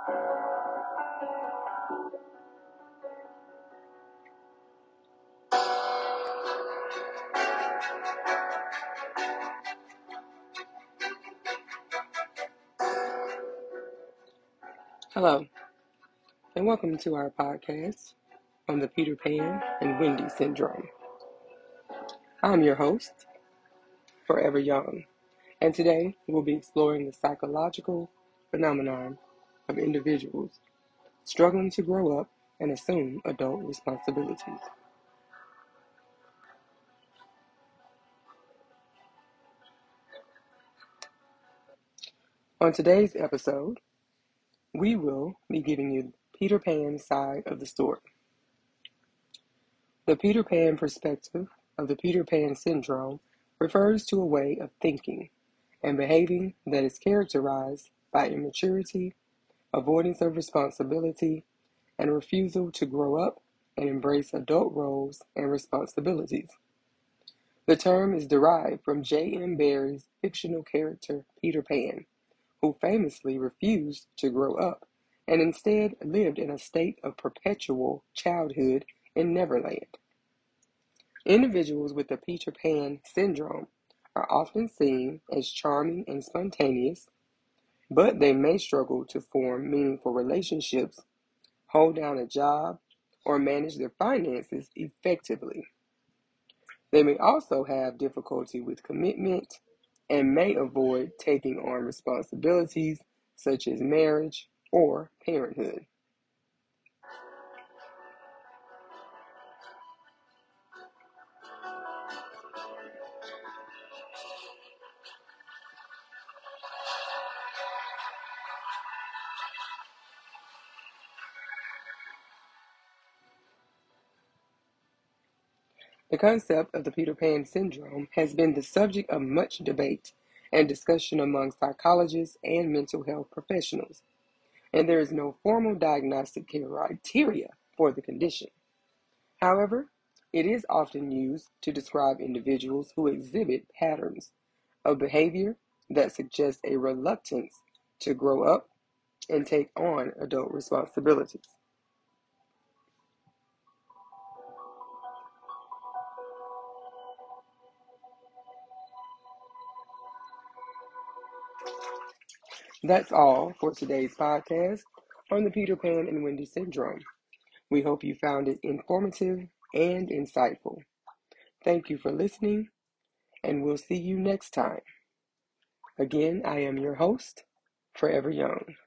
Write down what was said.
Hello, and welcome to our podcast on the Peter Pan and Wendy syndrome. I'm your host, Forever Young, and today we'll be exploring the psychological phenomenon of individuals struggling to grow up and assume adult responsibilities. On today's episode, we will be giving you Peter Pan's side of the story. The Peter Pan perspective of the Peter Pan syndrome refers to a way of thinking and behaving that is characterized by immaturity, avoidance of responsibility, and refusal to grow up and embrace adult roles and responsibilities. The term is derived from J.M. Barrie's fictional character Peter Pan, who famously refused to grow up and instead lived in a state of perpetual childhood in Neverland. Individuals with the Peter Pan syndrome are often seen as charming and spontaneous, but they may struggle to form meaningful relationships, hold down a job, or manage their finances effectively. They may also have difficulty with commitment and may avoid taking on responsibilities such as marriage or parenthood. The concept of the Peter Pan syndrome has been the subject of much debate and discussion among psychologists and mental health professionals, and there is no formal diagnostic criteria for the condition. However, it is often used to describe individuals who exhibit patterns of behavior that suggest a reluctance to grow up and take on adult responsibilities. That's all for today's podcast on the Peter Pan and Wendy syndrome. We hope you found it informative and insightful. Thank you for listening, and we'll see you next time. Again, I am your host, Forever Young.